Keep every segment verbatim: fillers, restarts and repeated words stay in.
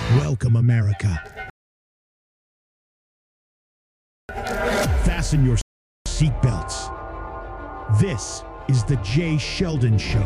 Welcome, America. Fasten your seatbelts. This is the Jay Sheldon Show.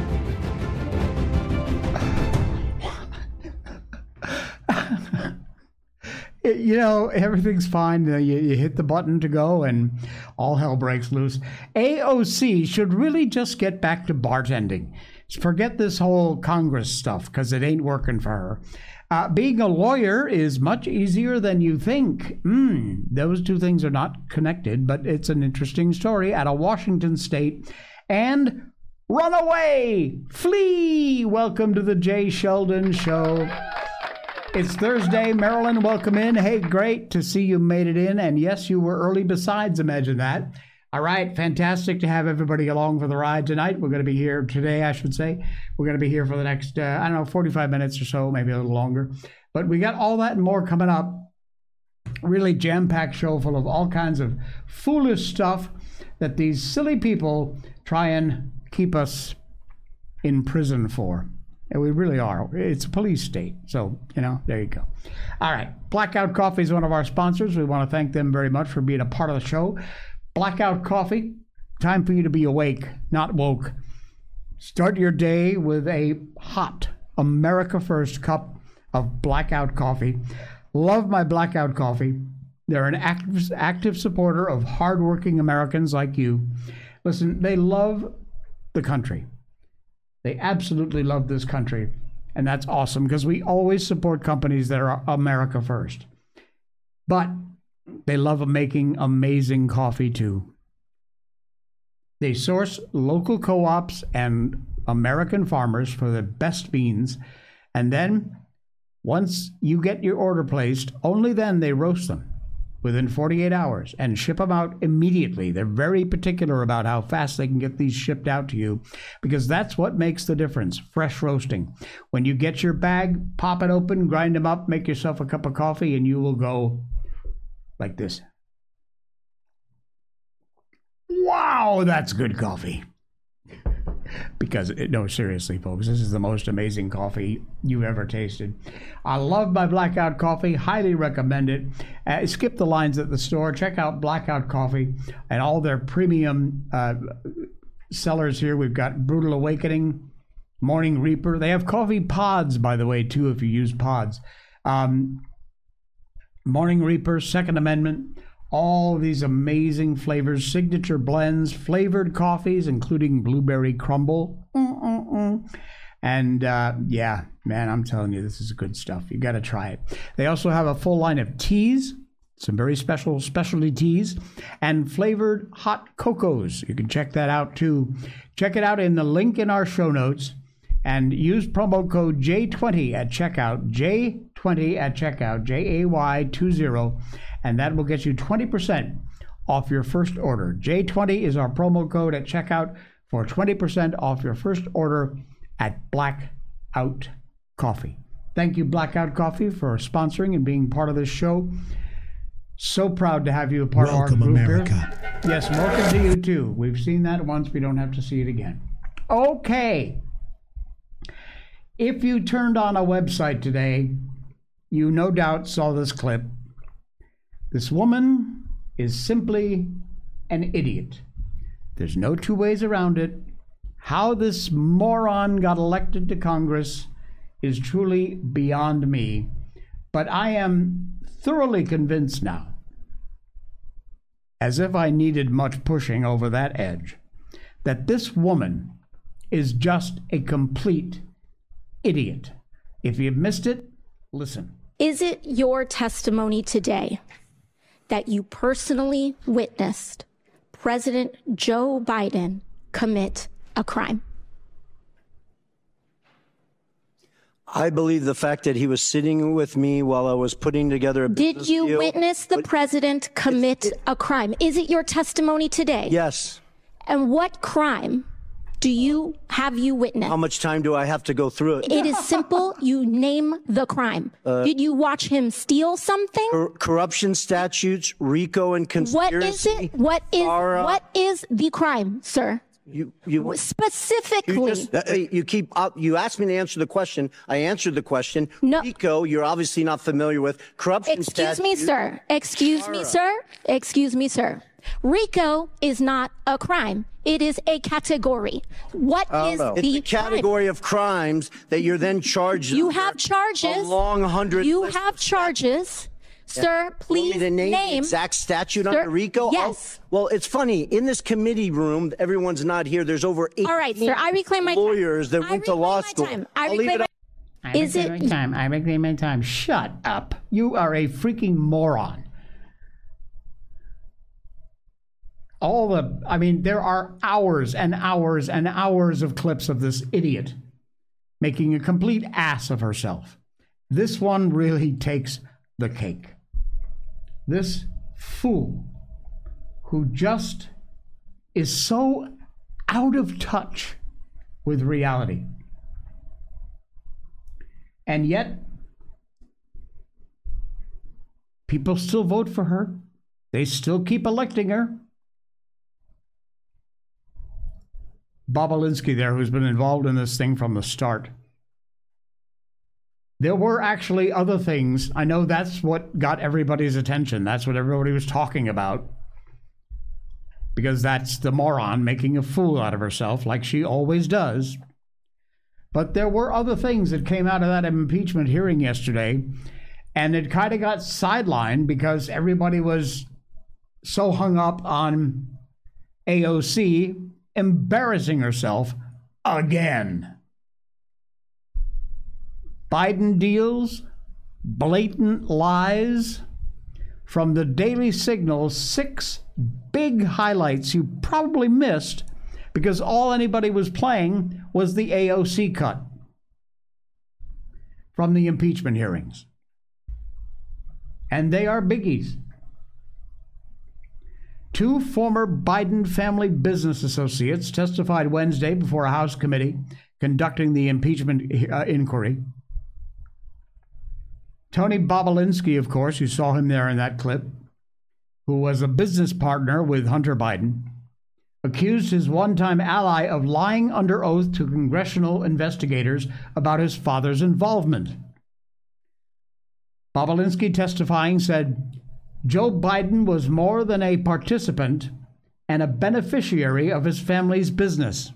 You know, everything's fine. You, you hit the button to go and all hell breaks loose. A O C should really just get back to bartending. Forget this whole Congress stuff because it ain't working for her. Uh, being a lawyer is much easier than you think. Mm, those two things are not connected, but it's an interesting story out of Washington State. And run away! Flee! Welcome to the Jay Sheldon Show. It's Thursday. Marilyn, welcome in. Hey, great to see you made it in. And yes, you were early besides, imagine that. All right, fantastic to have everybody along for the ride tonight. We're going to be here today, I should say. We're going to be here for the next, uh, I don't know, forty-five minutes or so, maybe a little longer. But we got all that and more coming up. Really jam-packed show full of all kinds of foolish stuff that these silly people try and keep us in prison for. And we really are. It's a police state. So, you know, there you go. All right. Blackout Coffee is one of our sponsors. We want to thank them very much for being a part of the show. Blackout Coffee, time for you to be awake, not woke. Start your day with a hot America First cup of Blackout Coffee. Love my Blackout Coffee. They're an active, active supporter of hardworking Americans like you. Listen, they love the country. They absolutely love this country. And that's awesome because we always support companies that are America first. But they love making amazing coffee too. They source local co-ops and American farmers for the best beans. And then once you get your order placed, only then they roast them within forty-eight hours and ship them out immediately. They're very particular about how fast they can get these shipped out to you because that's what makes the difference, fresh roasting. When you get your bag, pop it open, grind them up, make yourself a cup of coffee, and you will go like this. Wow, that's good coffee. Because, no, seriously, folks, this is the most amazing coffee you've ever tasted. I love my Blackout Coffee. Highly recommend it. Uh, skip the lines at the store. Check out Blackout Coffee and all their premium uh, sellers here. We've got Brutal Awakening, Morning Reaper. They have coffee pods, by the way, too, if you use pods. Um, Morning Reaper, Second Amendment. All these amazing flavors, signature blends, flavored coffees, including blueberry crumble. Mm-mm-mm. And uh, yeah, man, I'm telling you, this is good stuff. You got to try it. They also have a full line of teas, some very special specialty teas, and flavored hot cocos. You can check that out too. Check it out in the link in our show notes and use promo code J twenty at checkout, J twenty at checkout, J A Y twenty. And that will get you twenty percent off your first order. J twenty is our promo code at checkout for twenty percent off your first order at Blackout Coffee. Thank you, Blackout Coffee, for sponsoring and being part of this show. So proud to have you a part Welcome, of our group America. here. Yes, welcome to you, too. We've seen that once. We don't have to see it again. Okay. If you turned on a website today, you no doubt saw this clip. This woman is simply an idiot. There's no two ways around it. How this moron got elected to Congress is truly beyond me. But I am thoroughly convinced now, as if I needed much pushing over that edge, that this woman is just a complete idiot. If you've missed it, listen. Is it your testimony today that you personally witnessed President Joe Biden commit a crime? I believe the fact that he was sitting with me while I was putting together a business Did you deal, witness the but- president commit it- a crime? Is it your testimony today? Yes. And what crime do you have you witnessed? How much time do I have to go through it? It is simple. You name the crime. Uh, Did you watch him steal something? Cor- corruption statutes, RICO and What conspiracy. is it? What is FARA. what is the crime, sir? You, you, Specifically. you, just, uh, you keep up. You asked me to answer the question. I answered the question. No. RICO, you're obviously not familiar with. Corruption Excuse statute. me, sir. Excuse me, sir. Excuse me, sir. RICO is not a crime. It is a category. What Oh, is no. the It's a category of crimes that you're then charged. You under have charges. A long hundred. You list have of charges. Sir, Want please me to name, name. the exact statute Sir, under RICO? yes. Oh, well, it's funny. In this committee room, everyone's not here. There's over eight All right, sir. I reclaim my lawyers that I went to reclaim law my school. time. I I'll leave reclaim it my- up. I Is reclaim it- my time. I reclaim my time. Shut up. You are a freaking moron. All the, I mean, there are hours and hours and hours of clips of this idiot making a complete ass of herself. This one really takes the cake. This fool who just is so out of touch with reality. And yet, people still vote for her. They still keep electing her. Bobulinski there, who's been involved in this thing from the start. There were actually other things. I know that's what got everybody's attention. That's what everybody was talking about. Because that's the moron making a fool out of herself, like she always does. But there were other things that came out of that impeachment hearing yesterday, and it kind of got sidelined because everybody was so hung up on A O C embarrassing herself again. Biden deals, blatant lies. From the Daily Signal, six big highlights you probably missed because all anybody was playing was the A O C cut from the impeachment hearings. And they are biggies. Two former Biden family business associates testified Wednesday before a House committee conducting the impeachment uh, inquiry. Tony Bobulinski, of course, you saw him there in that clip, who was a business partner with Hunter Biden, accused his one-time ally of lying under oath to congressional investigators about his father's involvement. Bobulinski testifying said, Joe Biden was more than a participant and a beneficiary of his family's business.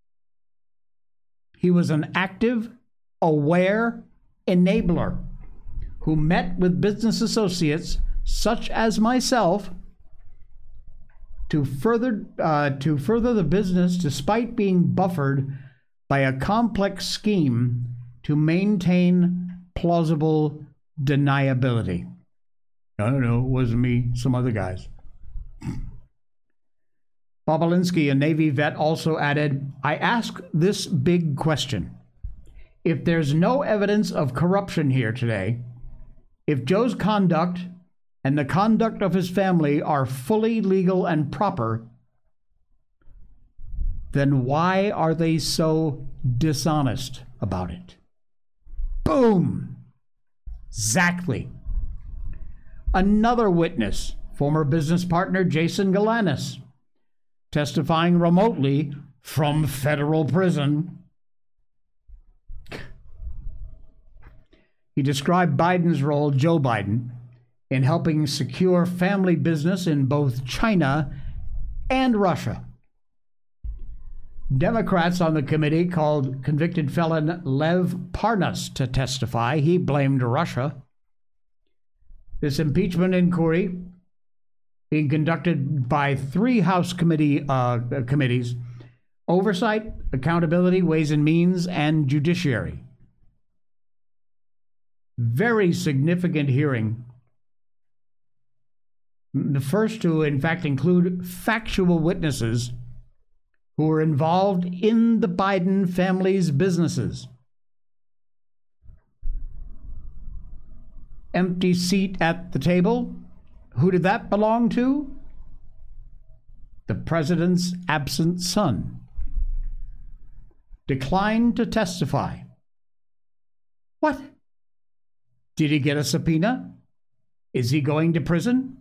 He was an active, aware enabler who met with business associates such as myself to further uh, to further the business despite being buffered by a complex scheme to maintain plausible deniability. I don't know, it wasn't me, some other guys. Bobulinski, a Navy vet, also added, I ask this big question. If there's no evidence of corruption here today, if Joe's conduct and the conduct of his family are fully legal and proper, then why are they so dishonest about it? Boom! Exactly. Another witness, former business partner Jason Galanis, testifying remotely from federal prison. He described Biden's role, Joe Biden, in helping secure family business in both China and Russia. Democrats on the committee called convicted felon Lev Parnas to testify. He blamed Russia. This impeachment inquiry being conducted by three House committee uh, committees: Oversight, Accountability, Ways and Means, and Judiciary. Very significant hearing. The first to, in fact, include factual witnesses who were involved in the Biden family's businesses. Empty seat at the table. Who did that belong to? The president's absent son. Declined to testify. What? Did he get a subpoena? Is he going to prison?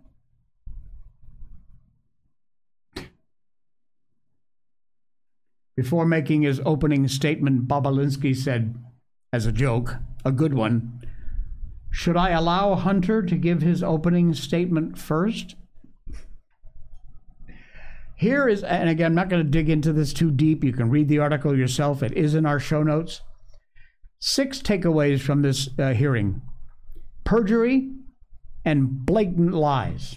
Before making his opening statement, Bobulinski said, as a joke, a good one, "Should I allow Hunter to give his opening statement first?" Here is, and again, I'm not going to dig into this too deep. You can read the article yourself. It is in our show notes. Six takeaways from this uh, hearing: perjury and blatant lies.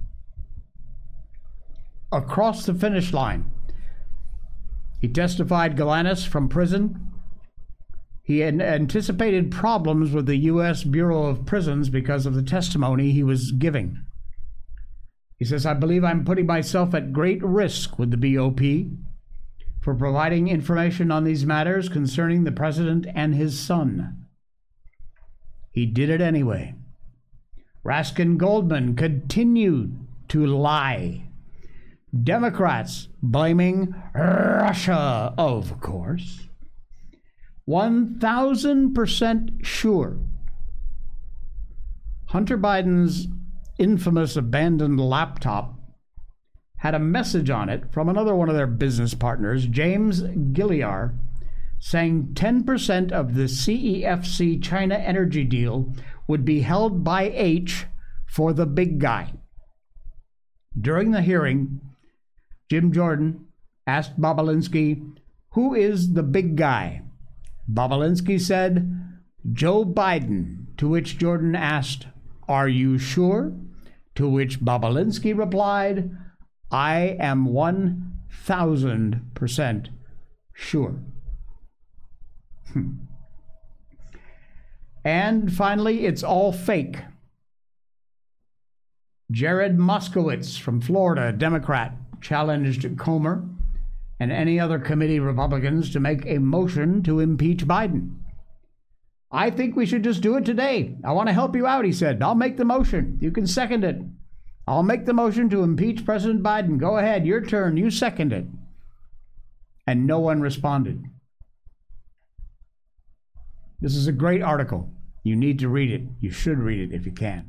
Across the finish line. He testified Galanis from prison. He had anticipated problems with the U S Bureau of Prisons because of the testimony he was giving. He says, "I believe I'm putting myself at great risk with the B O P for providing information on these matters concerning the president and his son." He did it anyway. Raskin Goldman continued to lie. Democrats blaming Russia, of course. one thousand percent sure Hunter Biden's infamous abandoned laptop had a message on it from another one of their business partners, James Gilliar, saying ten percent of the C E F C China energy deal would be held by H for the big guy. During the hearing, Jim Jordan asked Bobulinski, "Who is the big guy?" Bobulinski said, "Joe Biden," to which Jordan asked, "Are you sure?" To which Bobulinski replied, "I am one thousand percent sure." Hmm. And finally, it's all fake. Jared Moskowitz from Florida, Democrat, challenged Comer and any other committee Republicans to make a motion to impeach Biden. "I think we should just do it today. I want to help you out," he said. "I'll make the motion. You can second it. I'll make the motion to impeach President Biden. Go ahead, your turn. You second it." And no one responded. This is a great article. You need to read it. You should read it if you can.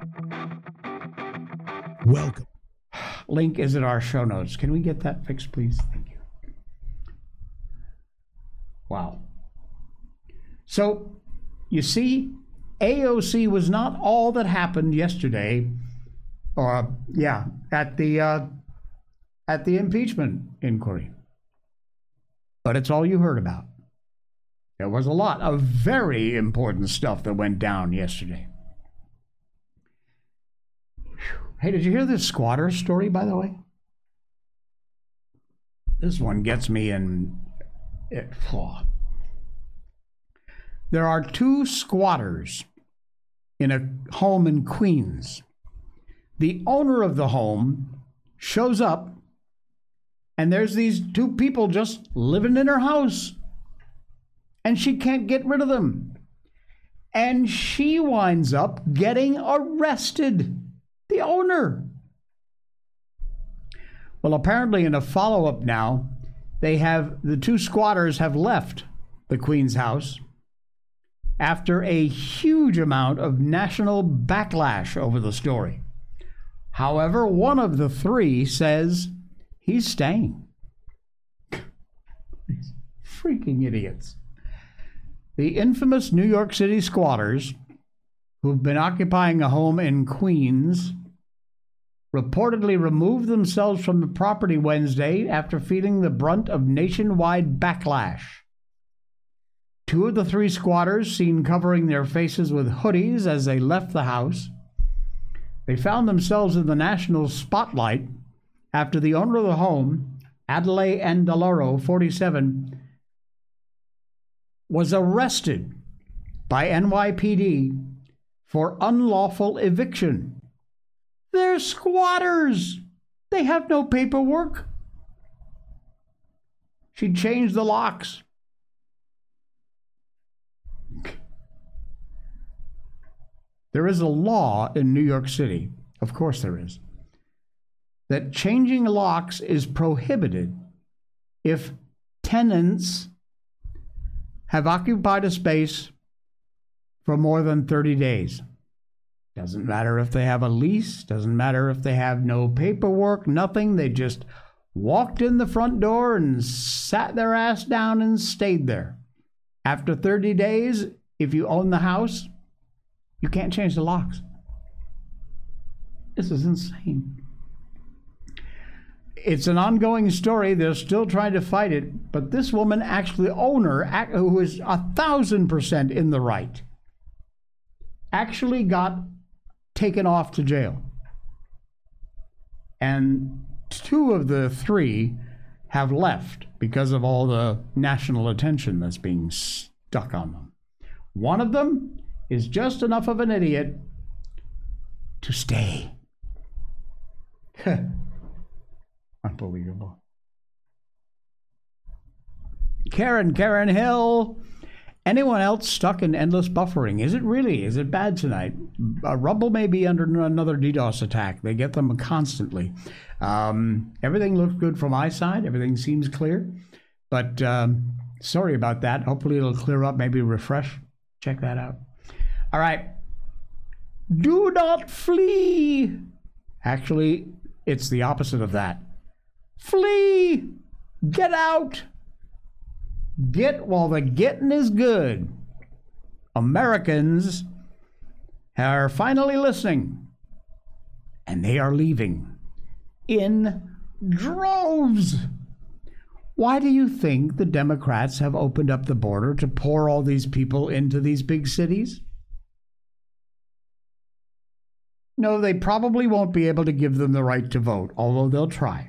Welcome. Link is in our show notes. Can we get that fixed, please? Thank you. Wow. So, you see, A O C was not all that happened yesterday, or yeah, at the uh, at the impeachment inquiry. But it's all you heard about. There was a lot of very important stuff that went down yesterday. Hey, did you hear this squatter story, by the way? This one gets me in. It, oh. There are two squatters in a home in Queens. The owner of the home shows up, and there's these two people just living in her house, and she can't get rid of them. And she winds up getting arrested. The owner. Well, apparently in a follow-up now, they have, the two squatters have left the Queens house after a huge amount of national backlash over the story. However, one of the three says he's staying. These freaking idiots. The infamous New York City squatters who've been occupying a home in Queens reportedly removed themselves from the property Wednesday after feeling the brunt of nationwide backlash. Two of the three squatters seen covering their faces with hoodies as they left the house. They found themselves in the national spotlight after the owner of the home, Adelaide Andaloro, forty-seven, was arrested by N Y P D for unlawful eviction. They're squatters. They have no paperwork. She changed the locks. There is a law in New York City, of course there is, that changing locks is prohibited if tenants have occupied a space for more than thirty days. Doesn't matter if they have a lease, doesn't matter if they have no paperwork, nothing. They just walked in the front door and sat their ass down and stayed there. After thirty days, if you own the house, you can't change the locks. This is insane. It's an ongoing story. They're still trying to fight it. But this woman, actually owner, who is a thousand percent in the right, actually got taken off to jail. And two of the three have left because of all the national attention that's being stuck on them. One of them is just enough of an idiot to stay. Unbelievable. Karen, Karen Hill. Anyone else stuck in endless buffering? Is it really? Is it bad tonight? Uh, Rumble may be under another DDoS attack. They get them constantly. Um, everything looks good from my side. Everything seems clear. But um, sorry about that. Hopefully it'll clear up. Maybe refresh. Check that out. All right. Do not flee. Actually, it's the opposite of that. Flee. Get out. Get while the getting is good. Americans are finally listening, and they are leaving in droves. Why do you think the Democrats have opened up the border to pour all these people into these big cities? No, they probably won't be able to give them the right to vote, although they'll try.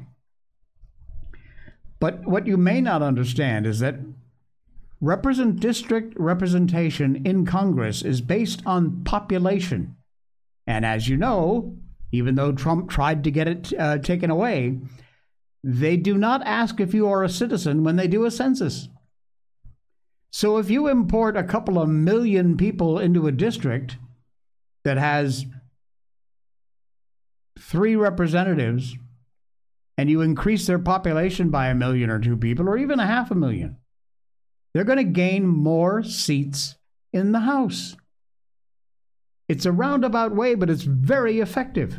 But what you may not understand is that represent district representation in Congress is based on population. And as you know, even though Trump tried to get it uh, taken away, they do not ask if you are a citizen when they do a census. So if you import a couple of million people into a district that has three representatives, and you increase their population by a million or two people, or even a half a million, they're going to gain more seats in the House. It's a roundabout way, but it's very effective.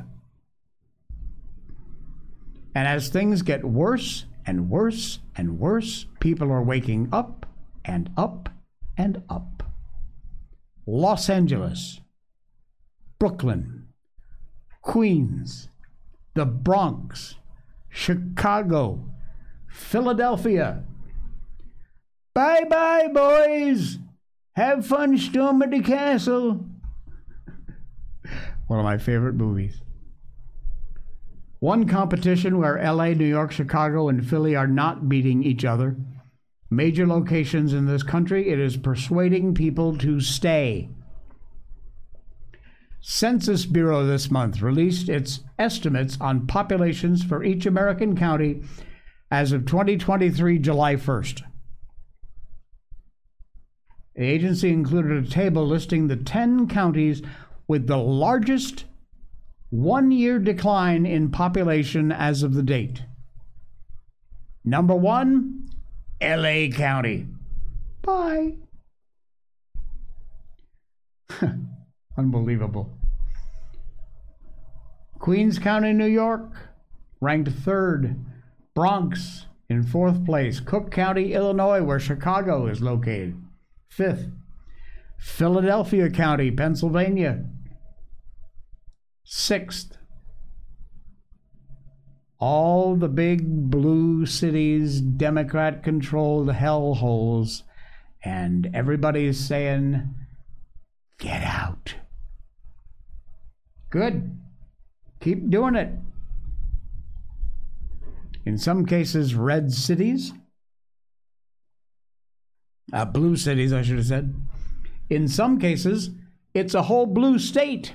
And as things get worse and worse and worse, people are waking up and up and up. Los Angeles, Brooklyn, Queens, the Bronx, Chicago, Philadelphia. Bye-bye, boys. Have fun storming the castle. One of my favorite movies. One competition where L A, New York, Chicago, and Philly are not beating each other. Major locations in this country, it is persuading people to stay. Census Bureau this month released its estimates on populations for each American county as of twenty twenty-three, July first. The agency included a table listing the ten counties with the largest one-year decline in population as of the date. Number one, L A County. Bye. Unbelievable. Queens County, New York, ranked third. Bronx in fourth place. Cook County, Illinois, where Chicago is located, fifth. Philadelphia County, Pennsylvania, sixth. All the big blue cities, Democrat-controlled hellholes, and everybody's saying, get out. Good. Keep doing it. In some cases, red cities. Uh, blue cities, I should have said. In some cases, it's a whole blue state.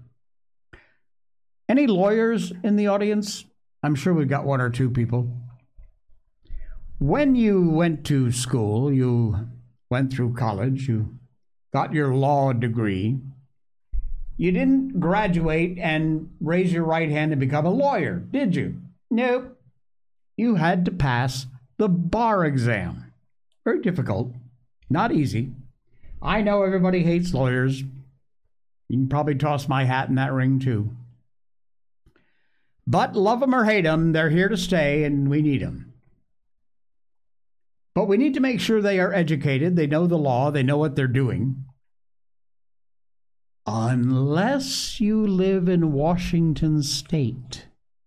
Any lawyers in the audience? I'm sure we've got one or two people. When you went to school, you went through college, you got your law degree, you didn't graduate and raise your right hand and become a lawyer, did you? Nope. You had to pass the bar exam. Very difficult. Not easy. I know everybody hates lawyers. You can probably toss my hat in that ring too. But love them or hate them, they're here to stay and we need them. But we need to make sure they are educated, they know the law, they know what they're doing. Unless you live in Washington State.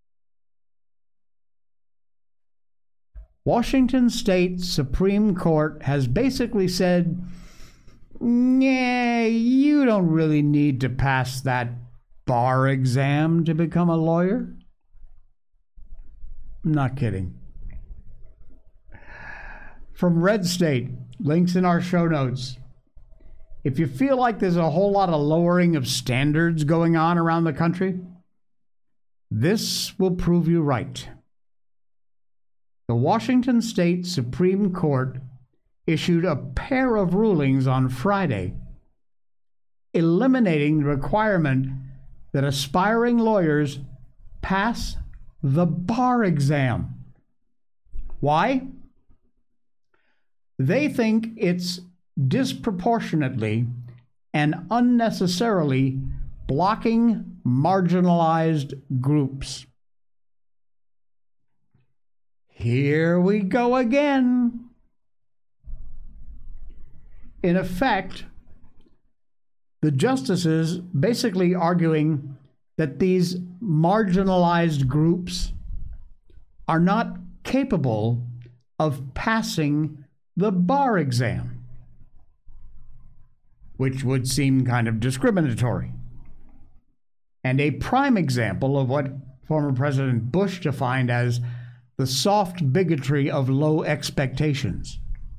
Washington State Supreme Court has basically said, yeah, you don't really need to pass that bar exam to become a lawyer. I'm not kidding. From Red State, links in our show notes. If you feel like there's a whole lot of lowering of standards going on around the country, this will prove you right. The Washington State Supreme Court issued a pair of rulings on Friday, eliminating the requirement that aspiring lawyers pass the bar exam. Why? They think it's disproportionately and unnecessarily blocking marginalized groups. Here we go again. In effect, the justices basically arguing that these marginalized groups are not capable of passing the bar exam, which would seem kind of discriminatory. And a prime example of what former President Bush defined as the soft bigotry of low expectations.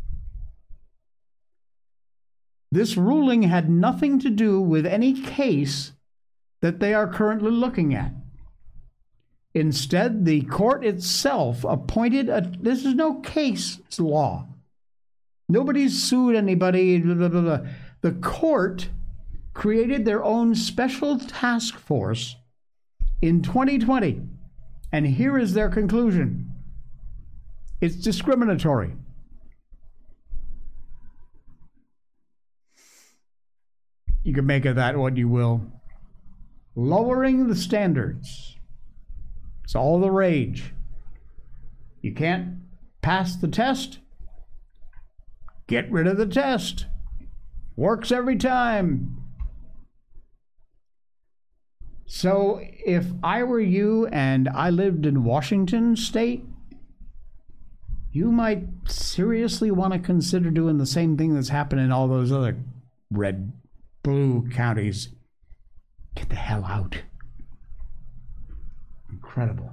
This ruling had nothing to do with any case that they are currently looking at. Instead, the court itself appointed a, this is no case law. Nobody's sued anybody, blah, blah, blah, blah. The court created their own special task force in twenty twenty. And here is their conclusion. It's discriminatory. You can make of that what you will. Lowering the standards. It's all the rage. You can't pass the test? Get rid of the test. Works every time. So if I were you and I lived in Washington State, you might seriously want to consider doing the same thing that's happening in all those other red, blue counties. Get the hell out. Incredible.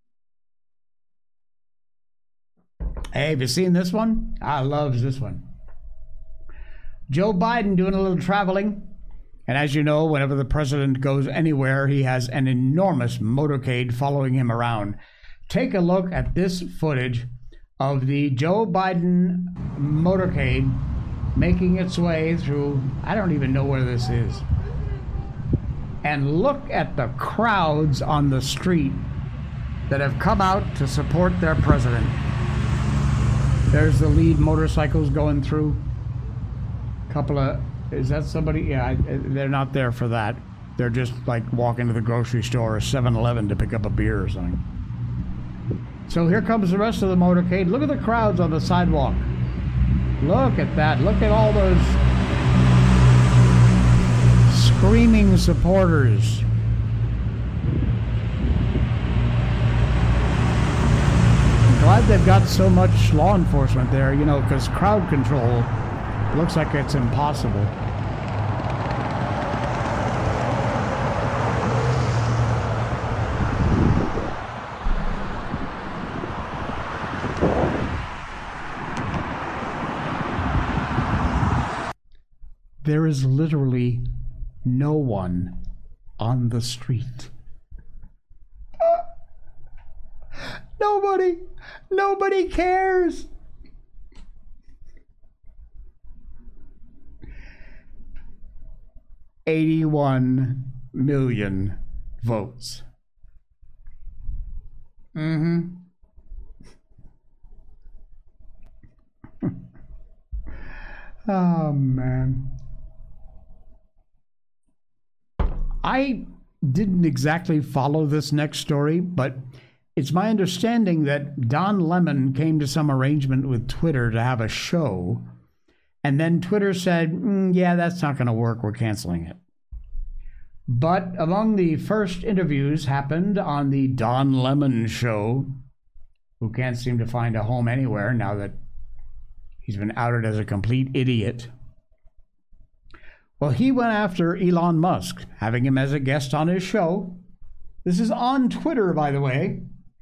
Hey, have you seen this one? I love this one. Joe Biden doing a little traveling. And as you know, whenever the president goes anywhere, he has an enormous motorcade following him around. Take a look at this footage of the Joe Biden motorcade making its way through, I don't even know where this is. And look at the crowds on the street that have come out to support their president. There's the lead motorcycles going through. Couple of, is that somebody? Yeah, I, they're not there for that. They're just like walking to the grocery store or seven eleven to pick up a beer or something. So here comes the rest of the motorcade. Look at the crowds on the sidewalk. Look at that. Look at all those screaming supporters. I'm glad they've got so much law enforcement there, you know, because crowd control looks like it's impossible. There is literally no one on the street. Nobody, nobody cares. eighty-one million votes. Mm-hmm. Oh, man. I didn't exactly follow this next story, but it's my understanding that Don Lemon came to some arrangement with Twitter to have a show, and then Twitter said, mm, yeah, that's not going to work. We're canceling it. But among the first interviews happened on the Don Lemon show, who can't seem to find a home anywhere now that he's been outed as a complete idiot. Well, he went after Elon Musk, having him as a guest on his show. This is on Twitter, by the way.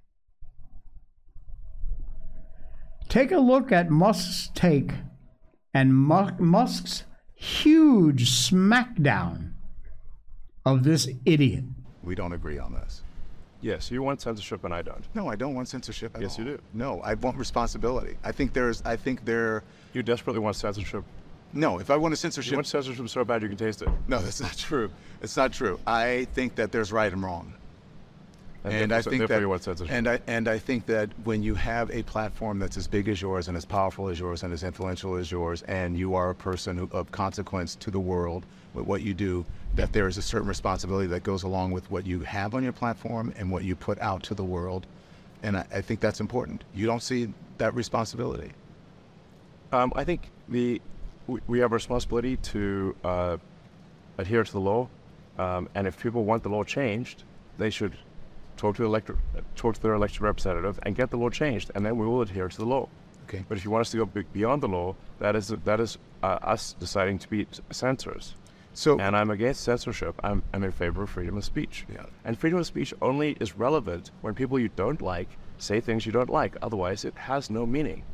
Take a look at Musk's take and Musk's huge smackdown of this idiot. We don't agree on this. Yes, you want censorship and I don't. No, I don't want censorship at Yes, all. you do. No, I want responsibility. I think there's, I think there... You desperately want censorship. No, if I want a censorship... You want censorship so bad you can taste it. No, that's not true. It's not true. I think that there's right and wrong. And, And I think therefore that, you want censorship. and I and I think that when you have a platform that's as big as yours and as powerful as yours and as influential as yours, and you are a person who, of consequence to the world with what you do, that there is a certain responsibility that goes along with what you have on your platform and what you put out to the world, and I, I think that's important. You don't see that responsibility. Um, I think the we, we have a responsibility to uh, adhere to the law, um, and if people want the law changed, they should talk to the elector, talk to their elected representative and get the law changed, and then we will adhere to the law. Okay. But if you want us to go be- beyond the law, that is that is uh, us deciding to be censors. So And I'm against censorship. I'm, I'm in favor of freedom of speech. Yeah. And freedom of speech only is relevant when people you don't like say things you don't like. Otherwise, it has no meaning.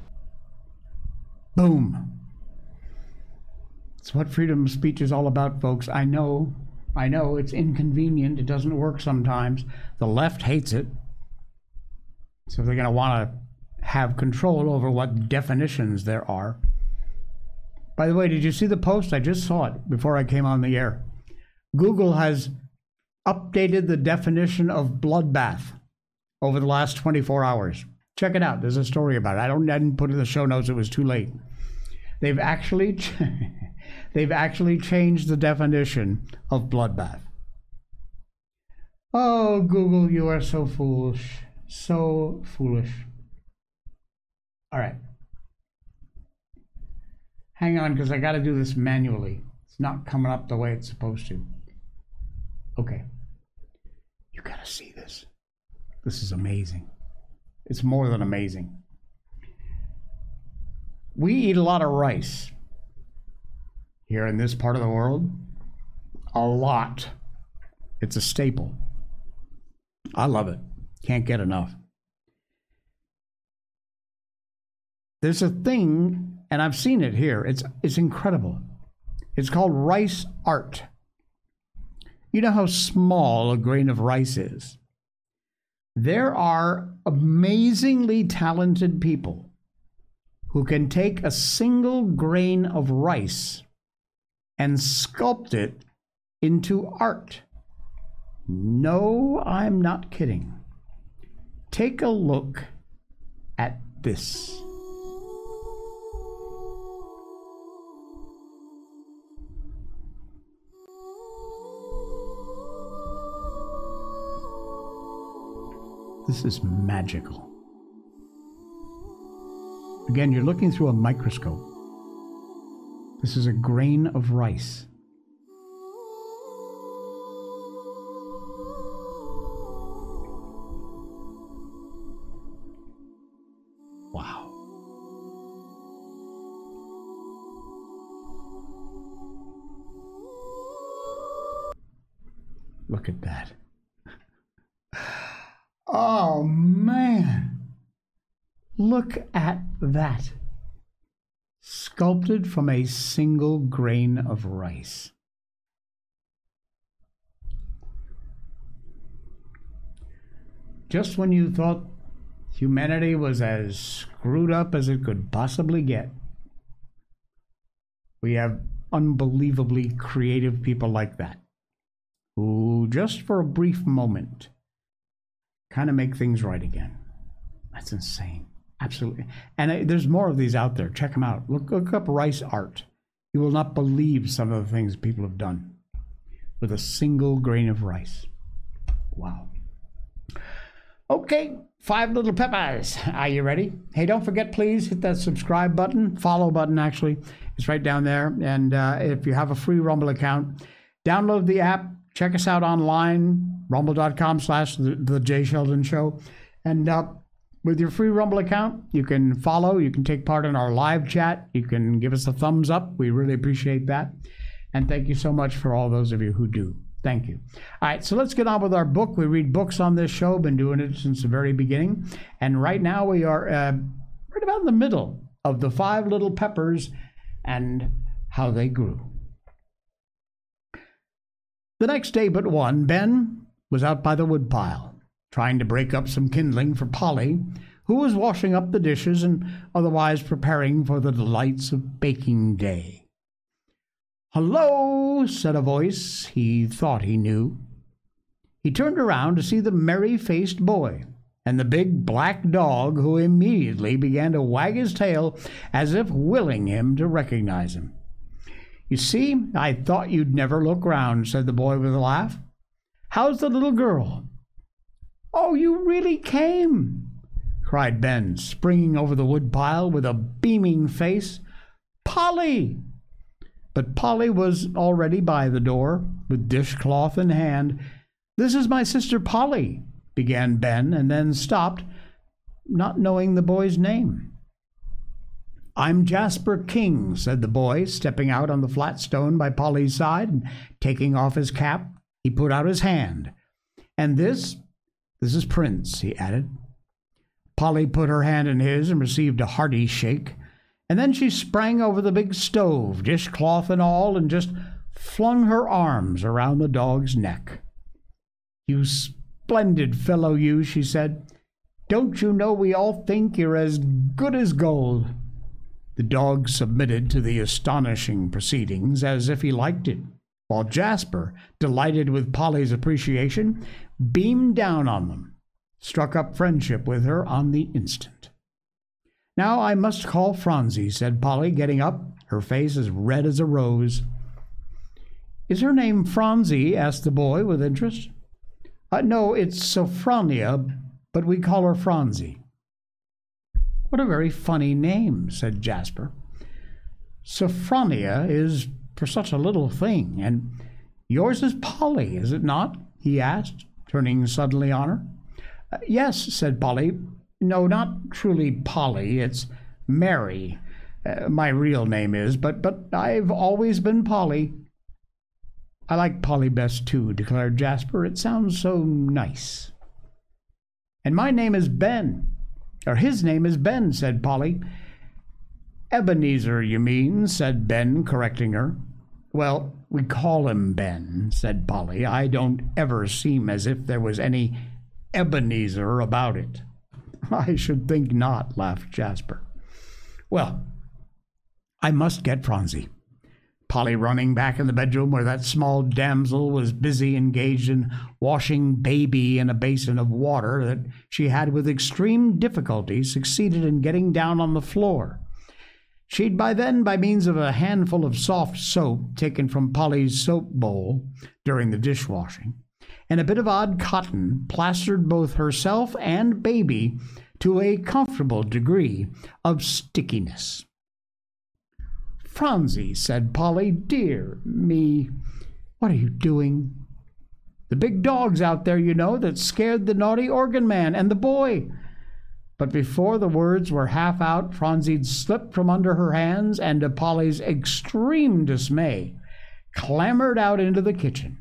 Boom. It's what freedom of speech is all about, folks. I know, I know it's inconvenient. It doesn't work sometimes. The left hates it. So they're going to want to have control over what definitions there are. By the way, did you see the post? I just saw it before I came on the air. Google has updated the definition of bloodbath over the last twenty-four hours. Check it out. There's a story about it. I don't I didn't put it in the show notes. It was too late. They've actually ch- they've actually changed the definition of bloodbath. Oh, Google, you are so foolish. So foolish. All right. Hang on, because I got to do this manually. It's not coming up the way it's supposed to. Okay. You got to see this. This is amazing. It's more than amazing. We eat a lot of rice here in this part of the world. A lot. It's a staple. I love it. Can't get enough. There's a thing, and I've seen it here. It's it's incredible. It's called rice art. You know how small a grain of rice is. There are amazingly talented people who can take a single grain of rice and sculpt it into art. No, I'm not kidding. Take a look at this. This is magical. Again, you're looking through a microscope. This is a grain of rice. Wow. Look at that. Oh, man. Look at that. Sculpted from a single grain of rice. Just when you thought humanity was as screwed up as it could possibly get, we have unbelievably creative people like that, who just for a brief moment kind of make things right again. That's insane. Absolutely. And I, there's more of these out there. Check them out. Look, look up rice art. You will not believe some of the things people have done with a single grain of rice. Wow. Okay, Five Little Peppers. Are you ready? Hey, don't forget, please hit that subscribe button, follow button, actually. It's right down there. And uh, if you have a free Rumble account, download the app, check us out online, rumble.com slash the Jay Sheldon Show. And uh, with your free Rumble account, you can follow, you can take part in our live chat, you can give us a thumbs up. We really appreciate that. And thank you so much for all those of you who do. Thank you. All right, so let's get on with our book. We read books on this show, been doing it since the very beginning. And right now we are uh, right about in the middle of the Five Little Peppers and how they grew. The next day but one, Ben was out by the woodpile, trying to break up some kindling for Polly, who was washing up the dishes and otherwise preparing for the delights of baking day. "Hello," said a voice he thought he knew. He turned around to see the merry-faced boy and the big black dog, who immediately began to wag his tail as if willing him to recognize him. "You see, I thought you'd never look round," said the boy with a laugh. "How's the little girl?" "Oh, you really came!" cried Ben, springing over the woodpile with a beaming face. "Polly!" But Polly was already by the door, with dishcloth in hand. "This is my sister Polly," began Ben, and then stopped, not knowing the boy's name. "I'm Jasper King," said the boy, stepping out on the flat stone by Polly's side and taking off his cap. He put out his hand. "And this, this is Prince," he added. Polly put her hand in his and received a hearty shake. And then she sprang over the big stove, dishcloth and all, and just flung her arms around the dog's neck. "You splendid fellow, you," she said. "Don't you know we all think you're as good as gold?" The dog submitted to the astonishing proceedings as if he liked it, while Jasper, delighted with Polly's appreciation, beamed down on them, struck up friendship with her on the instant. "Now I must call Phronsie," said Polly, getting up, her face as red as a rose. "Is her name Phronsie?" asked the boy with interest. Uh, no, it's Sophronia, but we call her Phronsie." "What a very funny name," said Jasper. "Sophronia is for such a little thing, and yours is Polly, is it not?" he asked, turning suddenly on her. Uh, "Yes," said Polly. "No, not truly Polly, it's Mary. Uh, my real name is, but but I've always been Polly." "I like Polly best, too," declared Jasper. "It sounds so nice." "And my name is Ben, or his name is Ben," said Polly. "Ebenezer, you mean," said Ben, correcting her. "Well, we call him Ben," said Polly. "I don't ever seem as if there was any Ebenezer about it." "I should think not," laughed Jasper. "Well, I must get Phronsie." Polly running back in the bedroom where that small damsel was busy engaged in washing baby in a basin of water that she had with extreme difficulty succeeded in getting down on the floor. She'd by then, by means of a handful of soft soap taken from Polly's soap bowl during the dishwashing, and a bit of odd cotton, plastered both herself and baby to a comfortable degree of stickiness. "Phronsie," said Polly, "dear me, what are you doing?" "The big dog's out there, you know, that scared the naughty organ man and the boy." But before the words were half out, Phronsie slipped from under her hands and, to Polly's extreme dismay, clambered out into the kitchen.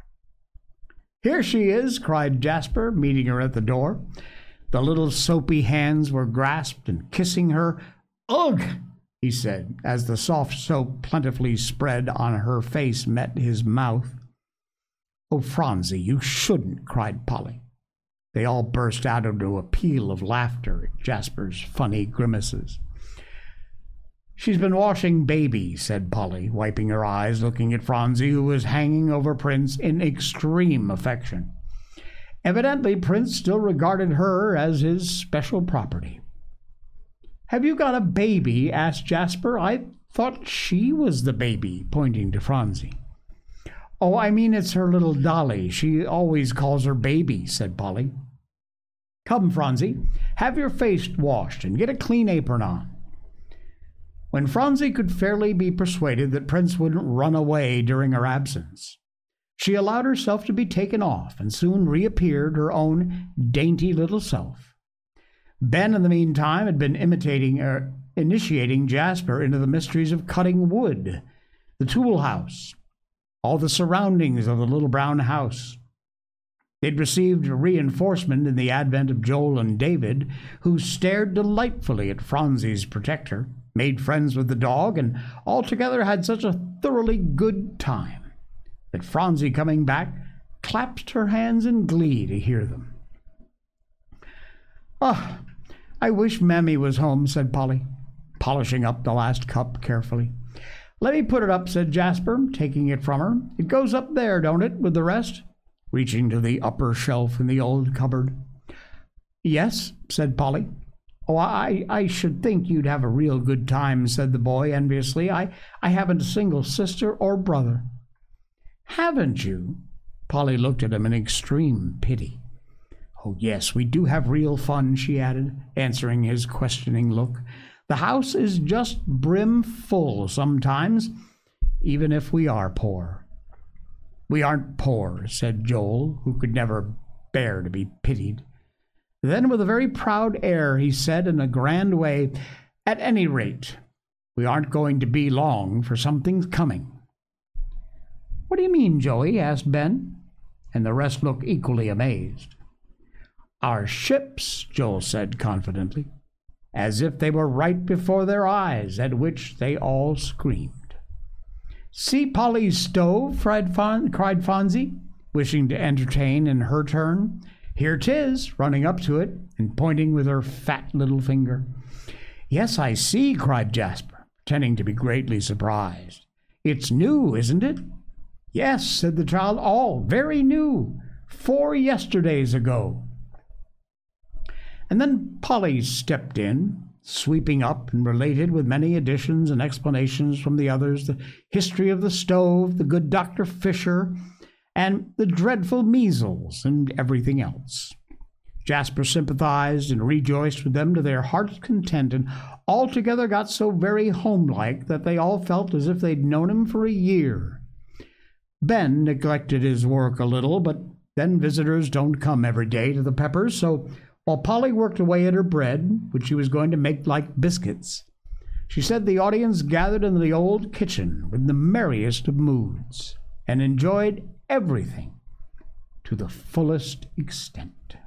"Here she is," cried Jasper, meeting her at the door. The little soapy hands were grasped and kissing her. "Ugh!" he said, as the soft soap plentifully spread on her face met his mouth. "Oh, Phronsie, you shouldn't," cried Polly. They all burst out into a peal of laughter at Jasper's funny grimaces. "She's been washing baby," said Polly, wiping her eyes, looking at Phronsie, who was hanging over Prince in extreme affection. Evidently, Prince still regarded her as his special property. "Have you got a baby?" asked Jasper. "I thought she was the baby," pointing to Phronsie. Oh, I mean, it's her little dolly. She always calls her baby, said Polly. Come, Phronsie, have your face washed and get a clean apron on. When Phronsie could fairly be persuaded that Prince wouldn't run away during her absence, she allowed herself to be taken off and soon reappeared her own dainty little self. Ben, in the meantime, had been imitating, er, initiating Jasper into the mysteries of cutting wood, the tool house, all the surroundings of the little brown house. They'd received reinforcement in the advent of Joel and David, who stared delightfully at Phronsie's protector, made friends with the dog, and altogether had such a thoroughly good time that Phronsie, coming back, clapped her hands in glee to hear them. Ah, oh, I wish Mammy was home, said Polly, polishing up the last cup carefully. Let me put it up, said Jasper, taking it from her. It goes up there, don't it, with the rest? Reaching to the upper shelf in the old cupboard. Yes, said Polly. Oh, I, I should think you'd have a real good time, said the boy enviously. I, I haven't a single sister or brother. Haven't you? Polly looked at him in extreme pity. Oh, yes, we do have real fun, she added, answering his questioning look. The house is just brim full sometimes, even if we are poor. We aren't poor, said Joel, who could never bear to be pitied. Then, with a very proud air, he said in a grand way, At any rate, we aren't going to be long, for something's coming. What do you mean, Joey? Asked Ben, and the rest looked equally amazed. Our ships, Joel said confidently, as if they were right before their eyes, at which they all screamed. See Polly's stove, cried, Fon- cried Phronsie, wishing to entertain in her turn. Here 'tis, running up to it and pointing with her fat little finger. Yes, I see, cried Jasper, pretending to be greatly surprised. It's new, isn't it? Yes, said the child, all very new, four yesterdays ago. And then Polly stepped in, sweeping up and related with many additions and explanations from the others the history of the stove, the good Doctor Fisher, and the dreadful measles, and everything else. Jasper sympathized and rejoiced with them to their heart's content, and altogether got so very homelike that they all felt as if they'd known him for a year. Ben neglected his work a little, but then visitors don't come every day to the Peppers, so while Polly worked away at her bread, which she was going to make like biscuits, she said the audience gathered in the old kitchen with the merriest of moods and enjoyed everything to the fullest extent.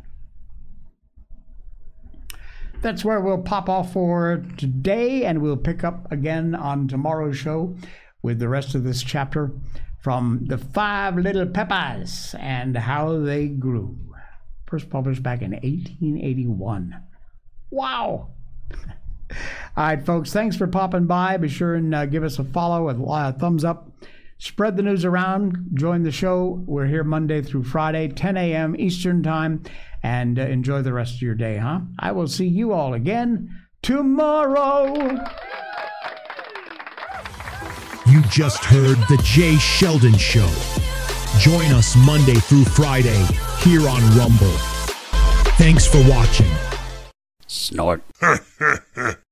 That's where we'll pop off for today, and we'll pick up again on tomorrow's show with the rest of this chapter from The Five Little Peppers and How They Grew. First published back in eighteen eighty-one. Wow! All right, folks, thanks for popping by. Be sure and uh, give us a follow, a uh, thumbs up. Spread the news around. Join the show. We're here Monday through Friday, ten a.m. Eastern Time. And uh, enjoy the rest of your day, huh? I will see you all again tomorrow. You just heard The Jay Sheldon Show. Join us Monday through Friday here on Rumble. Thanks for watching. Snort.